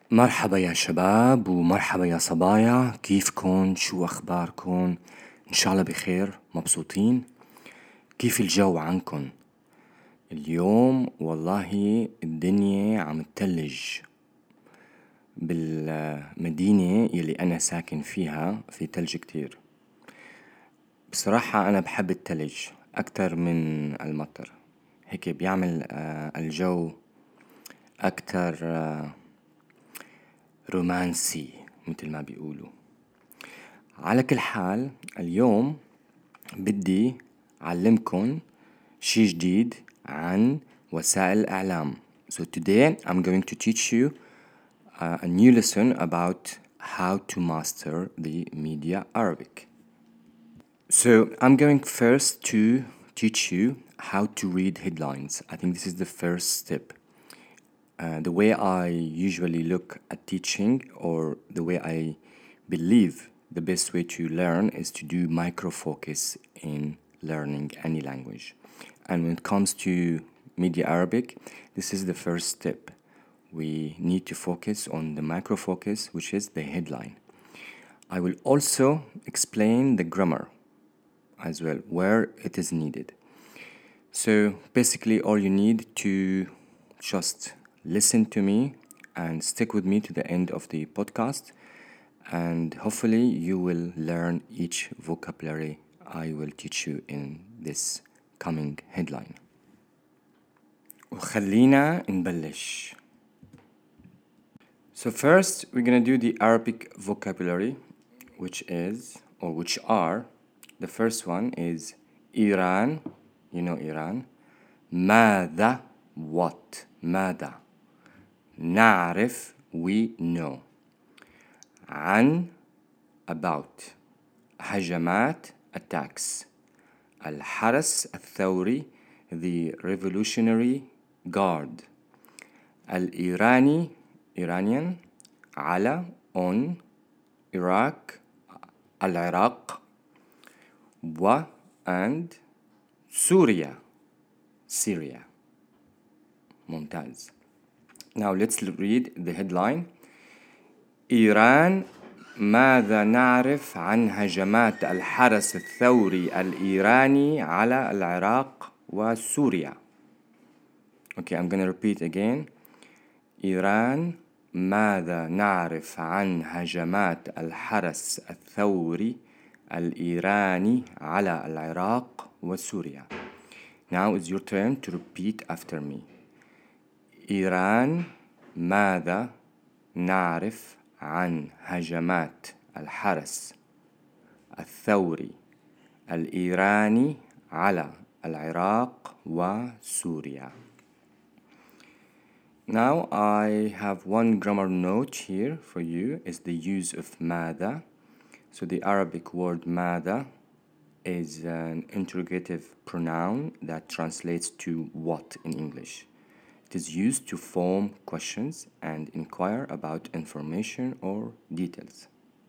مرحبا يا شباب ومرحبا يا صبايا، كيفكن؟ شو أخباركن؟ إن شاء الله بخير مبسوطين. كيف الجو عنكن؟ اليوم والله الدنيا عم تتلج بالمدينة يلي أنا ساكن فيها، في تلج كتير. بصراحة أنا بحب التلج أكتر من المطر، هيك بيعمل الجو أكتر رومانسي مثل ما بيقولوا. على كل حال اليوم بدي أعلمكن شي جديد عن وسائل الإعلام. So today I'm going to teach you a new lesson about how to master the media Arabic. So I'm going first to teach you how to read headlines. I think this is the first step. The way I usually look at teaching, or the way I believe the best way to learn, is to do micro focus in learning any language. And when it comes to Media Arabic, this is the first step. We need to focus on the micro focus, which is the headline. I will also explain the grammar as well, where it is needed. So basically all you need to just listen to me and stick with me to the end of the podcast, and hopefully you will learn each vocabulary I will teach you in this coming headline. وخلينا نبلش. So first we're gonna do the Arabic vocabulary, which are, the first one is Iran, you know Iran. ماذا, what, ماذا. نعرف, we know. عن, about. هجمات, attacks. الحرس الثوري, the revolutionary guard. الإيراني, Iranian. على, on. Iraq, العراق. و, and. سوريا, Syria. ممتاز. Now let's read the headline. إيران: ماذا نعرف عن هجمات الحرس الثوري الإيراني على العراق وسوريا؟ Okay, I'm gonna repeat again. إيران: ماذا نعرف عن هجمات الحرس الثوري الإيراني على العراق وسوريا؟ Now it's your turn to repeat after me. إيران: ماذا نعرف عن هجمات الحرس الثوري الإيراني على العراق وسوريا. Now I have one grammar note here for you, is the use of ماذا. So the Arabic word ماذا is an interrogative pronoun that translates to what in English. It is used to form questions and inquire about information or details.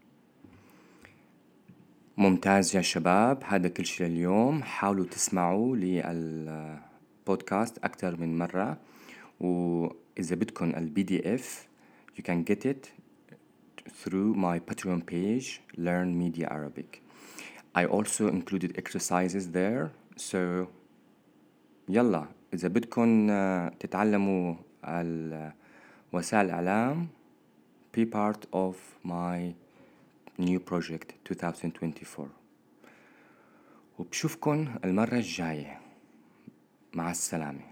ممتاز يا شباب، هذا كل شيء اليوم. حاولوا تسمعوا للبودكاست أكثر من مرة، وإذا بدكم الPDF you can get it through my Patreon page, Learn Media Arabic. I also included exercises there, so يلا إذا بدكم تتعلموا وسائل الإعلام, be part of my new project 2024. وبشوفكن المرة الجاية. مع السلامة.